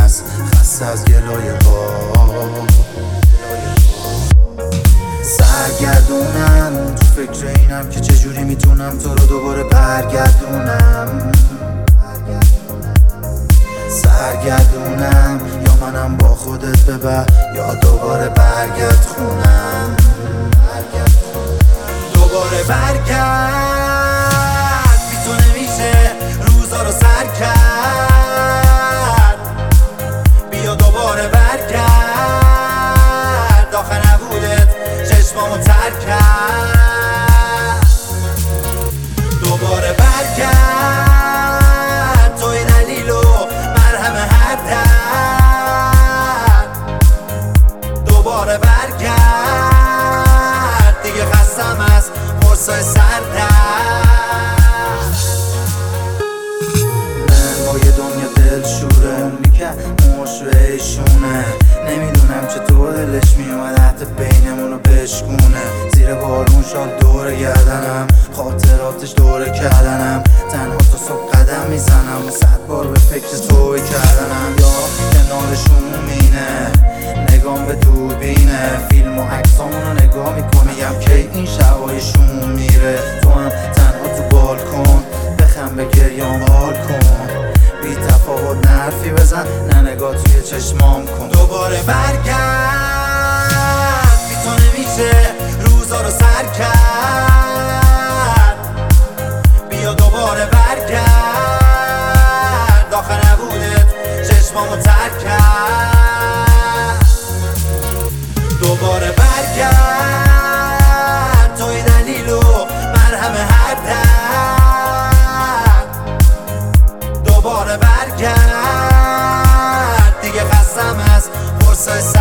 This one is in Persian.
هست، خسته از گلایه ها. سرگردونم تو فکر اینم که چجوری میتونم تو رو دوباره برگردونم. سرگردونم یا منم با خودت ببر یا دوباره برگرد خونم. دوباره برگرد، بی تو نمیشه روزا رو سر کرد. بیا دوباره برگرد، آخه نبودت چشمامو تر کرد. دوباره برگرد، توی دلیل و مرهم هر درد. دوباره برگرد، دیگه خستم از قرصای سردرد. من با یه دنیا دلشوره، اونی که مشوهشونه. نمیدونم چطور دلش میومد حتی بینمونو بشکونه. زیر بارون شال دور گردنم، خاطراتش دور کردنم. تنها تا صبح قدم میزنم و 100 بار به فکر توی کردنم. یا کنارشون مینه نگام به دوربینه، فیلم و عکسامونو نگاه میکنم میگم که این شبایشون میره. تو هم تنها تو بالکن بخم به گریام حال کن. بی تفاوت نرفی بزن، نه نگاه توی چشمام کن. دوباره برگرد، بی تو نمیشه روزا رو سر کرد. بیا دوباره برگرد، آخه نبودت چشمامو تر کرد. دوباره برگرد، توی دلیل و مرهم هر درد. دوباره برگرد، دیگه خستم از قرصای